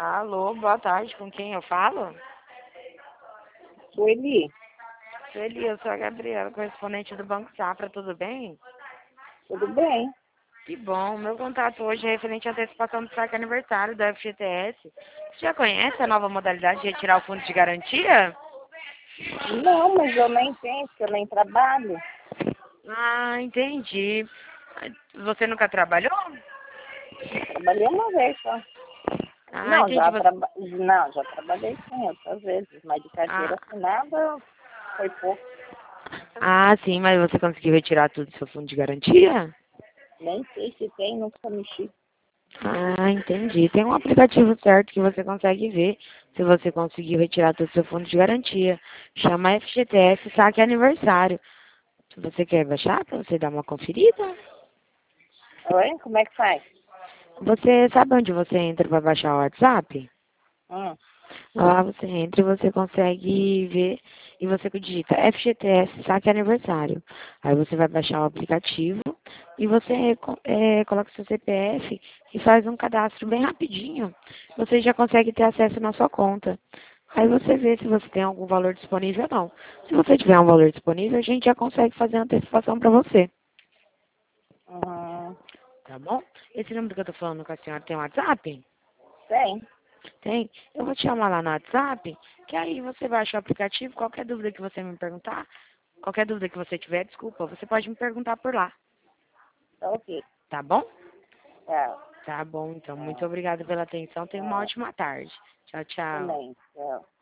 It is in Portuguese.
Alô, boa tarde, com quem eu falo? Sueli, Sueli, eu sou a Gabriela, correspondente do Banco Safra, tudo bem? tudo bem? Que bom, meu contato hoje é referente à antecipação do saque aniversário da FGTS. Você já conhece a nova modalidade de retirar o fundo de garantia? Não, mas eu nem tenho, porque eu nem trabalho. Ah, entendi. Você nunca trabalhou? Trabalhei uma vez só. Ah, Não, entendi. já trabalhei sim, outras vezes, mas de carteira Ah, assinada foi pouco. sim, mas você conseguiu retirar tudo do seu fundo de garantia? Nem sei se tem, nunca mexi. Ah, entendi. Tem um aplicativo certo que você consegue ver se você conseguiu retirar todo o seu fundo de garantia. Chama FGTS Saque Aniversário. Se você quer baixar para você dar uma conferida, Oi? Como é que faz? você sabe onde você entra para baixar o WhatsApp? Hum. Lá você entra e você consegue ver e você digita FGTS Saque Aniversário. Aí você vai baixar o aplicativo e você coloca seu CPF e faz um cadastro bem rapidinho. Você já consegue ter acesso na sua conta. Aí você vê se você tem algum valor disponível ou não. Se você tiver um valor disponível, a gente já consegue fazer a antecipação para você. Hum, Tá bom? Esse número que eu tô falando com a senhora tem WhatsApp? tem. Tem? Eu vou te chamar lá no WhatsApp, que aí você baixa o aplicativo, qualquer dúvida que você me perguntar, qualquer dúvida que você tiver, desculpa, você pode me perguntar por lá, Tá ok. tá bom? Tchau. Tá bom, então. Muito Tchau. obrigada pela atenção. Tenha uma Tchau. ótima tarde. Tchau, tchau. Também. Tchau.